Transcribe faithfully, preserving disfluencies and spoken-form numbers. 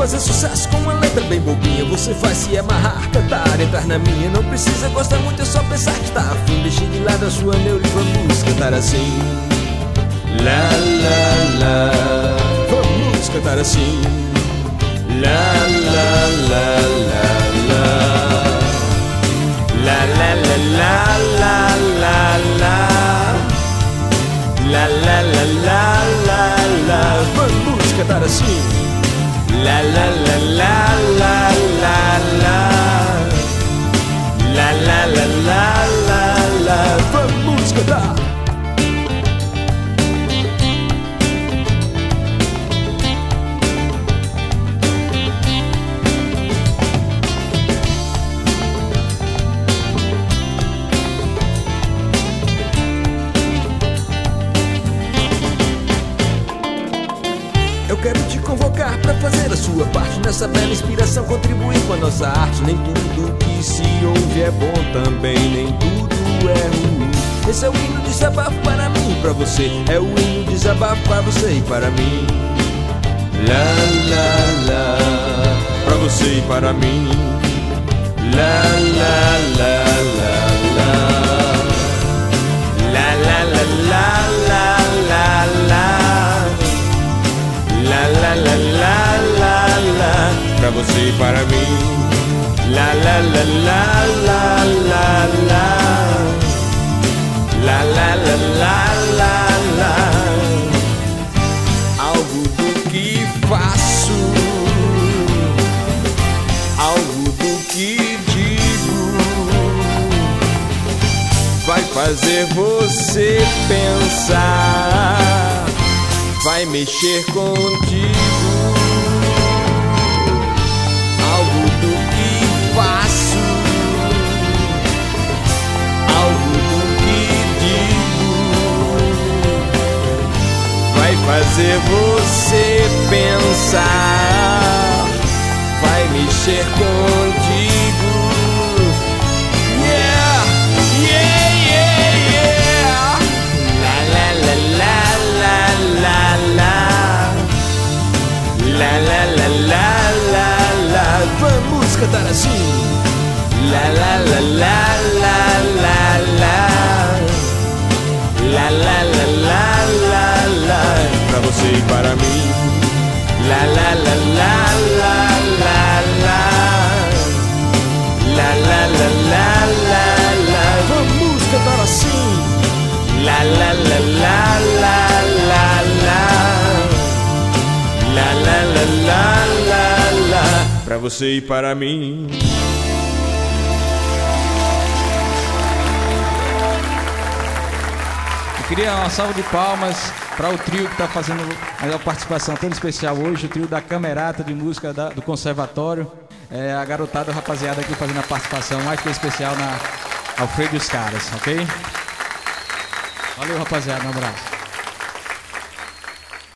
fazer sucesso com uma letra bem bobinha. Você faz se amarrar, cantar, entrar na minha. Não precisa gostar muito, é só pensar que está afim. Deixe de lado a sua neura e vamos cantar assim. La la la, vamos cantar assim. La la la la la. La la la la la la la. La la la la la la. Vamos cantar assim. La la la la la la la. La la la la la la. Vamos cantar. Eu quero te convocar pra fazer a sua parte nessa bela inspiração, contribuir com a nossa arte. Nem tudo que se ouve é bom também, nem tudo é ruim. Esse é o hino de desabafo para mim e pra você. É o hino de desabafo para você e para mim. La la la, pra você e para mim. La la la la la. La la la la la la la. La la la la la la, pra você e para mim. La la la la la la la. La la la la la la. Algo do que faço, algo do que digo, vai fazer você pensar, vai mexer contigo. Algo do que faço, algo do que digo, vai fazer você pensar, vai mexer contigo. Yeah, yeah, yeah, yeah. La la la la la la la. La la la la la la. Vamos cantar assim. La la la la la la la. La la la la la la. Pra você e para mim. La la la la la la la. La la la la la la. Vamos cantar assim. La la la la la la la. La la la la la la. Pra você e para mim. Eu queria uma salva de palmas para o trio que está fazendo a participação tão especial hoje, o trio da Camerata de Música da, do Conservatório. É, a garotada, a rapaziada aqui fazendo a participação mais que especial na Alfredo e os Caras, ok? Valeu, rapaziada, um abraço.